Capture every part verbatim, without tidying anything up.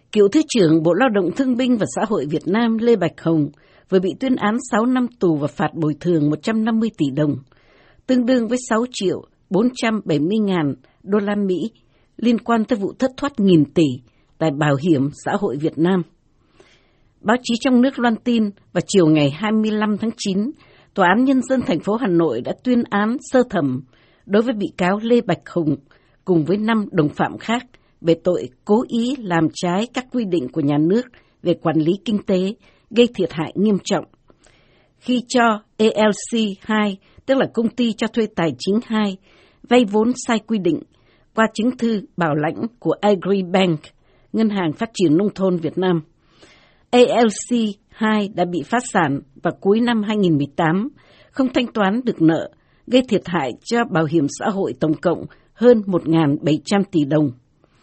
Cựu Thứ trưởng Bộ Lao động Thương binh và Xã hội Việt Nam Lê Bạch Hồng vừa bị tuyên án sáu năm tù và phạt bồi thường một trăm năm mươi tỷ đồng, tương đương với sáu triệu bốn trăm bảy mươi ngàn đô la Mỹ liên quan tới vụ thất thoát nghìn tỷ tại Bảo hiểm xã hội Việt Nam. Báo chí trong nước loan tin vào chiều ngày hai mươi lăm tháng chín, Tòa án Nhân dân thành phố Hà Nội đã tuyên án sơ thẩm đối với bị cáo Lê Bạch Hồng cùng với năm đồng phạm khác về tội cố ý làm trái các quy định của nhà nước về quản lý kinh tế, gây thiệt hại nghiêm trọng. Khi cho a lờ xê hai, tức là Công ty cho thuê tài chính hai, vay vốn sai quy định qua chứng thư bảo lãnh của Agribank, Ngân hàng Phát triển Nông thôn Việt Nam. a lờ xê hai đã bị phá sản vào cuối năm hai nghìn không trăm mười tám, không thanh toán được nợ, gây thiệt hại cho bảo hiểm xã hội tổng cộng hơn một nghìn bảy trăm tỷ đồng.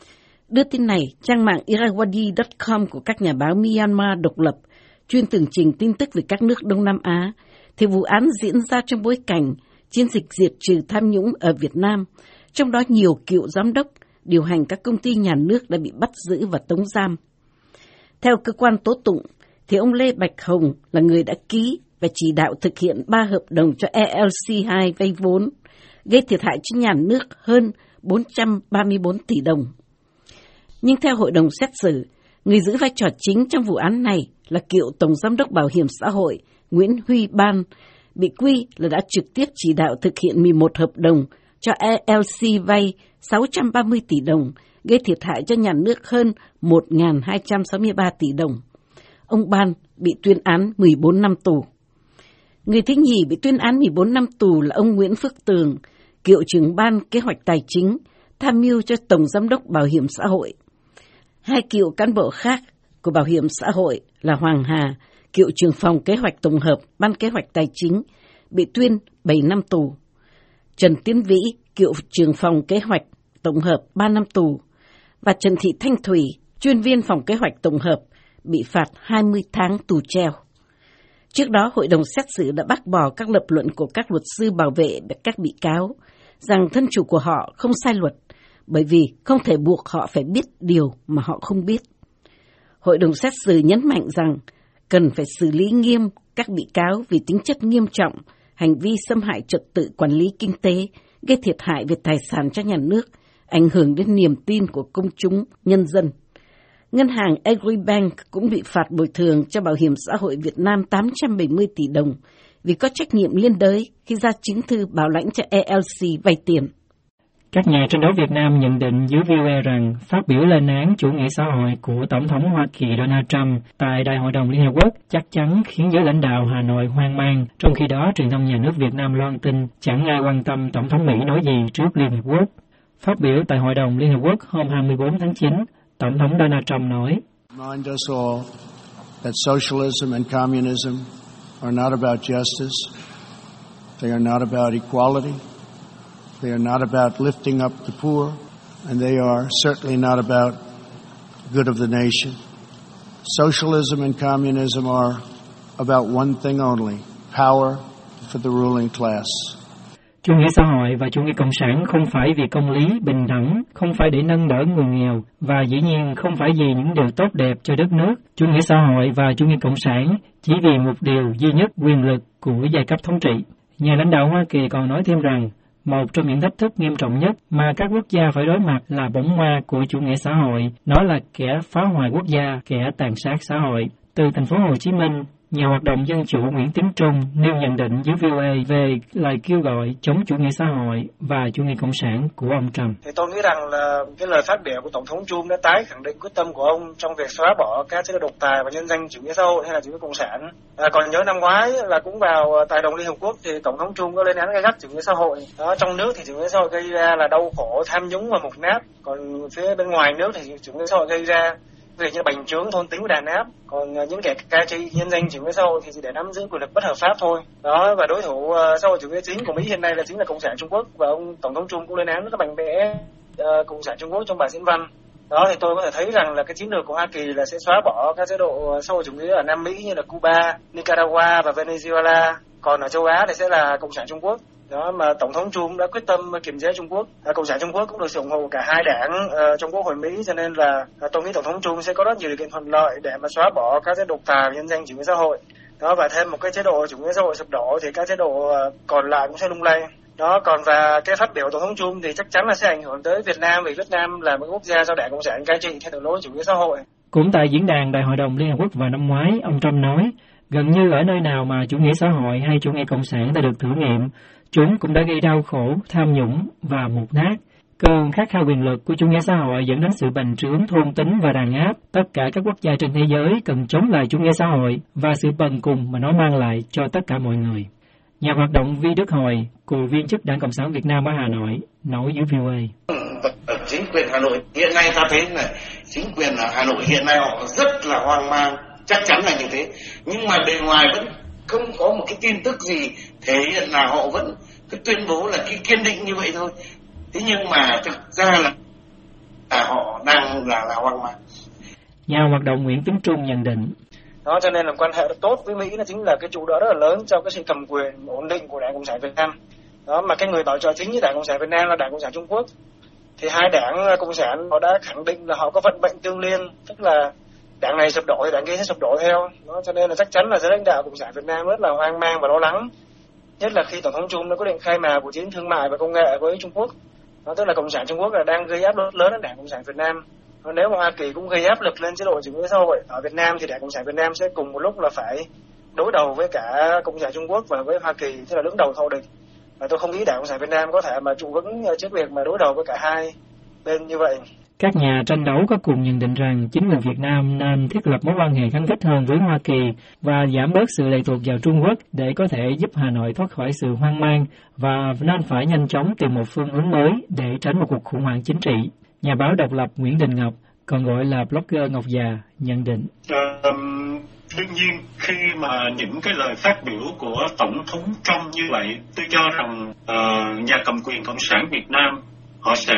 Đưa tin này, trang mạng Irrawaddy chấm com của các nhà báo Myanmar độc lập, chuyên tường trình tin tức về các nước Đông Nam Á, thì vụ án diễn ra trong bối cảnh chiến dịch diệt trừ tham nhũng ở Việt Nam, trong đó nhiều cựu giám đốc điều hành các công ty nhà nước đã bị bắt giữ và tống giam. Theo cơ quan tố tụng, thì ông Lê Bạch Hồng là người đã ký và chỉ đạo thực hiện ba hợp đồng cho a lờ xê hai vay vốn, gây thiệt hại cho nhà nước hơn bốn trăm ba mươi tư tỷ đồng. Nhưng theo hội đồng xét xử, người giữ vai trò chính trong vụ án này là cựu Tổng Giám đốc Bảo hiểm xã hội Nguyễn Huy Ban, bị quy là đã trực tiếp chỉ đạo thực hiện mười một hợp đồng cho a lờ xê vay sáu trăm ba mươi tỷ đồng, gây thiệt hại cho nhà nước hơn một nghìn hai trăm sáu mươi ba tỷ đồng. Ông Ban bị tuyên án mười bốn năm tù. Người thứ nhì bị tuyên án mười bốn năm tù là ông Nguyễn Phước Tường, cựu trưởng ban kế hoạch tài chính, tham mưu cho Tổng Giám đốc Bảo hiểm xã hội. Hai cựu cán bộ khác của Bảo hiểm xã hội là Hoàng Hà, cựu trưởng phòng kế hoạch tổng hợp Ban kế hoạch tài chính, bị tuyên bảy năm tù. Trần Tiến Vĩ, cựu trưởng phòng kế hoạch tổng hợp ba năm tù. Và Trần Thị Thanh Thủy, chuyên viên phòng kế hoạch tổng hợp, bị phạt hai mươi tháng tù treo. Trước đó, hội đồng xét xử đã bác bỏ các lập luận của các luật sư bảo vệ các bị cáo rằng thân chủ của họ không sai luật, bởi vì không thể buộc họ phải biết điều mà họ không biết. Hội đồng xét xử nhấn mạnh rằng cần phải xử lý nghiêm các bị cáo vì tính chất nghiêm trọng, hành vi xâm hại trật tự quản lý kinh tế, gây thiệt hại về tài sản cho nhà nước, ảnh hưởng đến niềm tin của công chúng, nhân dân. Ngân hàng Agribank cũng bị phạt bồi thường cho Bảo hiểm xã hội Việt Nam tám trăm bảy mươi tỷ đồng vì có trách nhiệm liên đới khi ra chứng thư bảo lãnh cho a lờ xê vay tiền. Các nhà tranh đấu Việt Nam nhận định với vê o a rằng phát biểu lên án chủ nghĩa xã hội của Tổng thống Hoa Kỳ Donald Trump tại Đại hội đồng Liên Hợp Quốc chắc chắn khiến giới lãnh đạo Hà Nội hoang mang, trong khi đó truyền thông nhà nước Việt Nam loan tin chẳng ai quan tâm Tổng thống Mỹ nói gì trước Liên Hợp Quốc. Phát biểu tại Hội đồng Liên Hợp Quốc hôm hai mươi bốn tháng chín, Tổng thống Donald Trump nói: Remind us all that socialism and communism are not about justice. They are not about equality. They are not about lifting up the poor, and they are certainly not about good of the nation. Socialism and communism are about one thing only, power for the ruling class. Chủ nghĩa xã hội và chủ nghĩa cộng sản không phải vì công lý, bình đẳng, không phải để nâng đỡ người nghèo, và dĩ nhiên không phải vì những điều tốt đẹp cho đất nước. Chủ nghĩa xã hội và chủ nghĩa cộng sản chỉ vì một điều duy nhất, quyền lực của giai cấp thống trị. Nhà lãnh đạo Hoa Kỳ còn nói thêm rằng, một trong những thách thức nghiêm trọng nhất mà các quốc gia phải đối mặt là bóng ma của chủ nghĩa xã hội. Nó là kẻ phá hoại quốc gia, kẻ tàn sát xã hội. Từ thành phố Hồ Chí Minh, nhà hoạt động dân chủ Nguyễn Tiến Trung nêu nhận định với vê o a về lời kêu gọi chống chủ nghĩa xã hội và chủ nghĩa cộng sản của ông Trump. Thì tôi nghĩ rằng là cái lời phát biểu của Tổng thống Trump đã tái khẳng định quyết tâm của ông trong việc xóa bỏ các chế độ độc tài và nhân danh chủ nghĩa xã hội hay là chủ nghĩa cộng sản. À, còn nhớ năm ngoái là cũng vào tại đồng Liên Hợp Quốc thì Tổng thống Trump có lên án gay gắt chủ nghĩa xã hội. Đó, trong nước thì chủ nghĩa xã hội gây ra là đau khổ, tham nhũng và mục nát. Còn phía bên ngoài nước thì chủ nghĩa xã hội gây ra về như bành trướng, thôn tính và đàn áp. Còn những kẻ cai trị nhân danh chủ nghĩa xã hội thì chỉ để nắm giữ quyền lực bất hợp pháp thôi. Đó, và đối thủ xã hội chủ nghĩa chính của Mỹ hiện nay là chính là Cộng sản Trung Quốc, và ông Tổng thống Trump cũng lên án rất là mạnh mẽ uh, Cộng sản Trung Quốc trong bài diễn văn. Đó, thì tôi có thể thấy rằng là cái chiến lược của Hoa Kỳ là sẽ xóa bỏ các chế độ xã hội chủ nghĩa ở Nam Mỹ như là Cuba, Nicaragua và Venezuela. Còn ở châu Á thì sẽ là Cộng sản Trung Quốc. Đó mà Tổng thống Trump đã quyết tâm kiềm chế Trung Quốc. À, Cộng sản Trung Quốc cũng được sự ủng hộ cả hai đảng uh, trong Quốc hội Mỹ, cho nên là uh, tôi nghĩ Tổng thống Trump sẽ có rất nhiều điều kiện thuận lợi để mà xóa bỏ các chế độ độc tài nhân danh chủ nghĩa xã hội. Đó, và thêm một cái chế độ chủ nghĩa xã hội sụp đổ thì các chế độ uh, còn lại cũng sẽ lung lay. Đó, còn và cái phát biểu Tổng thống Trump thì chắc chắn là sẽ ảnh hưởng tới Việt Nam, vì Việt Nam là một quốc gia do Đảng Cộng sản cai trị theo đường lối chủ nghĩa xã hội. Cũng tại diễn đàn Đại hội đồng Liên Hợp Quốc vào năm ngoái, ông Trump nói, gần như ở nơi nào mà chủ nghĩa xã hội hay chủ nghĩa cộng sản đã được thử nghiệm, chúng cũng đã gây đau khổ, tham nhũng và mục nát. Cơn khát khao quyền lực của chủ nghĩa xã hội dẫn đến sự bành trướng, thôn tính và đàn áp. Tất cả các quốc gia trên thế giới cần chống lại chủ nghĩa xã hội và sự bần cùng mà nó mang lại cho tất cả mọi người. Nhà hoạt động Vi Đức Hồi, cựu viên chức Đảng Cộng sản Việt Nam ở Hà Nội, nói với vê o a. Chính quyền Hà Nội hiện nay ta thấy là chính quyền ở Hà Nội hiện nay họ rất là hoang mang, chắc chắn là như thế. Nhưng mà bề ngoài vẫn không có một cái tin tức gì thể hiện là họ vẫn cứ tuyên bố là cái kiên định như vậy thôi. Thế nhưng mà thực ra là, là họ đang là, là hoang mang. Nhà hoạt động Nguyễn Tấn Trung nhận định. Đó, cho nên là quan hệ tốt với Mỹ là chính là cái trụ đỡ rất là lớn cho cái sự cầm quyền ổn định của Đảng Cộng sản Việt Nam. Đó, mà cái người bảo trợ chính với Đảng Cộng sản Việt Nam là Đảng Cộng sản Trung Quốc. Thì hai đảng Cộng sản họ đã khẳng định là họ có vận mệnh tương liên, tức là đảng này sụp đổ thì đảng kia sẽ sụp đổ theo. Đó, cho nên là chắc chắn là giới lãnh đạo Cộng sản Việt Nam rất là hoang mang và lo lắng. Nhất là khi Tổng thống Trump đã quyết định khai mạc cuộc chiến thương mại và công nghệ với Trung Quốc. Đó, tức là Cộng sản Trung Quốc là đang gây áp lực lớn đến Đảng Cộng sản Việt Nam. Đó, nếu mà Hoa Kỳ cũng gây áp lực lên chế độ chủ nghĩa xã hội ở Việt Nam thì Đảng Cộng sản Việt Nam sẽ cùng một lúc là phải đối đầu với cả Cộng sản Trung Quốc và với Hoa Kỳ, tức là đứng đầu thù địch. Và tôi không nghĩ Đảng Cộng sản Việt Nam có thể mà trụ vững trước việc mà đối đầu với cả hai bên như vậy. Các nhà tranh đấu có cùng nhận định rằng chính quyền Việt Nam nên thiết lập mối quan hệ khăng khít hơn với Hoa Kỳ và giảm bớt sự lệ thuộc vào Trung Quốc để có thể giúp Hà Nội thoát khỏi sự hoang mang, và nên phải nhanh chóng tìm một phương hướng mới để tránh một cuộc khủng hoảng chính trị. Nhà báo độc lập Nguyễn Đình Ngọc, còn gọi là blogger Ngọc Già, nhận định. Uh, đương nhiên khi mà những cái lời phát biểu của Tổng thống Trump như vậy, tôi cho rằng uh, nhà cầm quyền Cộng sản Việt Nam họ sẽ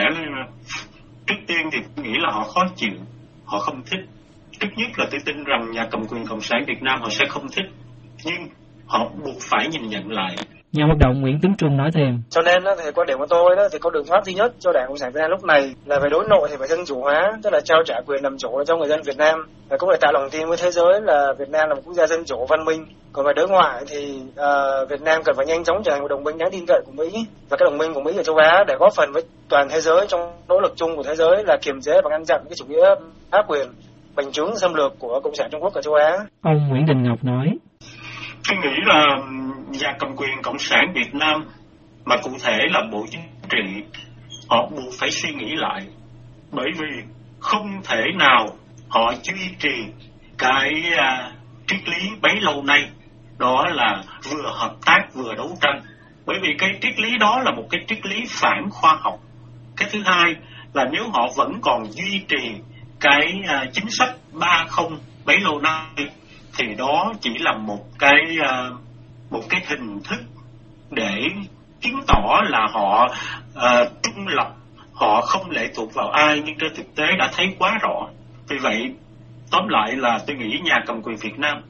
trước tiên thì tôi nghĩ là họ khó chịu, họ không thích. Trước nhất là tôi tin rằng nhà cầm quyền Cộng sản Việt Nam họ sẽ không thích, nhưng họ buộc phải nhìn nhận lại. Nhà hoạt động Nguyễn Tấn Trung nói thêm. Cho nên đó, thì quan điểm của tôi đó thì có đường thoát duy nhất cho Đảng Cộng sản Việt Nam lúc này là về đối nội thì phải dân chủ hóa, tức là trao trả quyền làm chủ cho người dân Việt Nam, và cũng để tạo lòng tin với thế giới là Việt Nam là một quốc gia dân chủ văn minh. Còn về đối ngoại thì uh, Việt Nam cần phải nhanh chóng trở thành một đồng minh đáng tin cậy của Mỹ và các đồng minh của Mỹ ở châu Á để góp phần với toàn thế giới trong nỗ lực chung của thế giới là kiềm chế và ngăn chặn cái chủ nghĩa áp quyền, bành trướng xâm lược của Cộng sản Trung Quốc ở châu Á. Ông Nguyễn Đình Ngọc nói. Tôi nghĩ là nhà cầm quyền Cộng sản Việt Nam, mà cụ thể là Bộ Chính trị, họ buộc phải suy nghĩ lại. Bởi vì không thể nào họ duy trì cái uh, triết lý bấy lâu nay, đó là vừa hợp tác vừa đấu tranh. Bởi vì cái triết lý đó là một cái triết lý phản khoa học. Cái thứ hai là nếu họ vẫn còn duy trì cái uh, chính sách ba không bấy lâu nay, thì đó chỉ là một cái uh, một cái hình thức để chứng tỏ là họ uh, trung lập, họ không lệ thuộc vào ai, nhưng trên thực tế đã thấy quá rõ. Vì vậy, tóm lại là tôi nghĩ nhà cầm quyền Việt Nam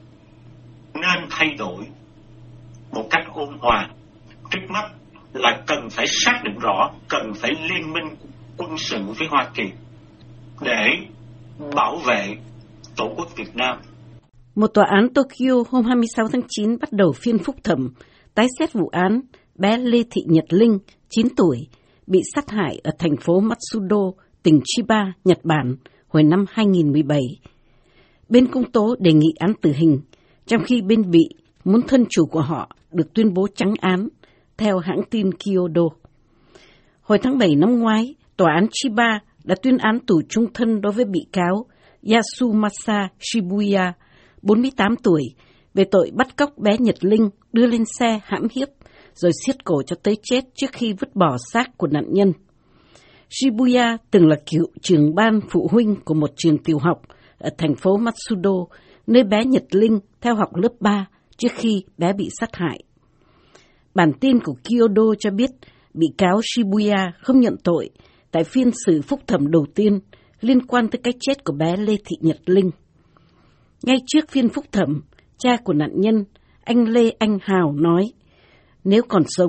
nên thay đổi một cách ôn hòa. Trước mắt là cần phải xác định rõ, cần phải liên minh quân sự với Hoa Kỳ để bảo vệ Tổ quốc Việt Nam. Một tòa án Tokyo hôm hai mươi sáu tháng chín bắt đầu phiên phúc thẩm tái xét vụ án bé Lê Thị Nhật Linh, chín tuổi, bị sát hại ở thành phố Matsudo, tỉnh Chiba, Nhật Bản hồi năm hai nghìn không trăm mười bảy. Bên công tố đề nghị án tử hình, trong khi bên bị muốn thân chủ của họ được tuyên bố trắng án, theo hãng tin Kyodo. Hồi tháng bảy năm ngoái, tòa án Chiba đã tuyên án tù chung thân đối với bị cáo Yasumasa Shibuya, bốn mươi tám tuổi, về tội bắt cóc bé Nhật Linh, đưa lên xe hãm hiếp, rồi siết cổ cho tới chết trước khi vứt bỏ xác của nạn nhân. Shibuya từng là cựu trưởng ban phụ huynh của một trường tiểu học ở thành phố Matsudo, nơi bé Nhật Linh theo học lớp ba trước khi bé bị sát hại. Bản tin của Kyodo cho biết bị cáo Shibuya không nhận tội tại phiên xử phúc thẩm đầu tiên liên quan tới cái chết của bé Lê Thị Nhật Linh. Ngay trước phiên phúc thẩm, cha của nạn nhân, anh Lê Anh Hào nói, nếu còn sống,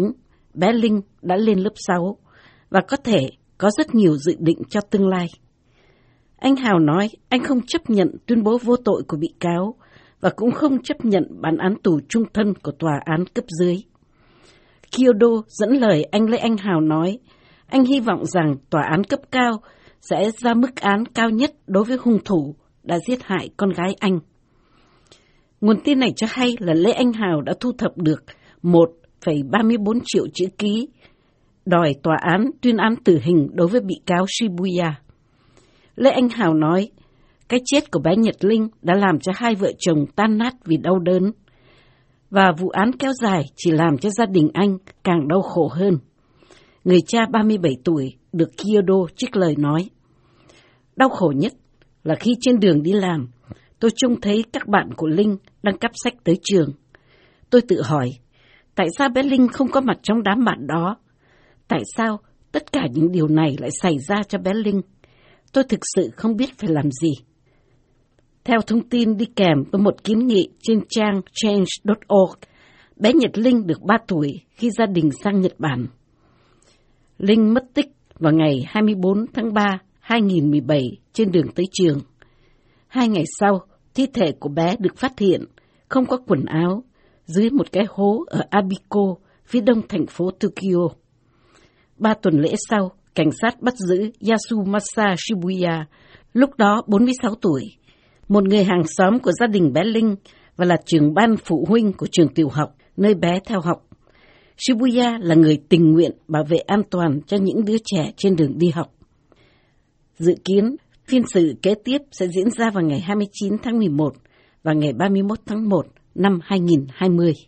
bé Linh đã lên lớp sáu và có thể có rất nhiều dự định cho tương lai. Anh Hào nói anh không chấp nhận tuyên bố vô tội của bị cáo và cũng không chấp nhận bản án tù chung thân của tòa án cấp dưới. Kyodo dẫn lời anh Lê Anh Hào nói, anh hy vọng rằng tòa án cấp cao sẽ ra mức án cao nhất đối với hung thủ đã giết hại con gái anh. Nguồn tin này cho hay là Lê Anh Hào đã thu thập được một phẩy ba mươi bốn triệu chữ ký đòi tòa án tuyên án tử hình đối với bị cáo Shibuya. Lê Anh Hào nói, cái chết của bé Nhật Linh đã làm cho hai vợ chồng tan nát vì đau đớn, và vụ án kéo dài chỉ làm cho gia đình anh càng đau khổ hơn. Người cha ba mươi bảy tuổi được Kyodo trích lời nói, đau khổ nhất là khi trên đường đi làm, tôi trông thấy các bạn của Linh đang cắp sách tới trường. Tôi tự hỏi, tại sao bé Linh không có mặt trong đám bạn đó? Tại sao tất cả những điều này lại xảy ra cho bé Linh? Tôi thực sự không biết phải làm gì. Theo thông tin đi kèm với một kiến nghị trên trang change chấm org, bé Nhật Linh được ba tuổi khi gia đình sang Nhật Bản. Linh mất tích vào ngày hai mươi bốn tháng ba năm hai nghìn không trăm mười bảy trên đường tới trường. Hai ngày sau, thi thể của bé được phát hiện, không có quần áo, dưới một cái hố ở Abiko, phía đông thành phố Tokyo. Ba tuần lễ sau, cảnh sát bắt giữ Yasumasa Shibuya, lúc đó bốn mươi sáu tuổi, một người hàng xóm của gia đình bé Linh và là trưởng ban phụ huynh của trường tiểu học nơi bé theo học. Shibuya là người tình nguyện bảo vệ an toàn cho những đứa trẻ trên đường đi học. Dự kiến, phiên xử kế tiếp sẽ diễn ra vào ngày hai mươi chín tháng mười một và ngày ba mươi mốt tháng một năm hai nghìn không trăm hai mươi.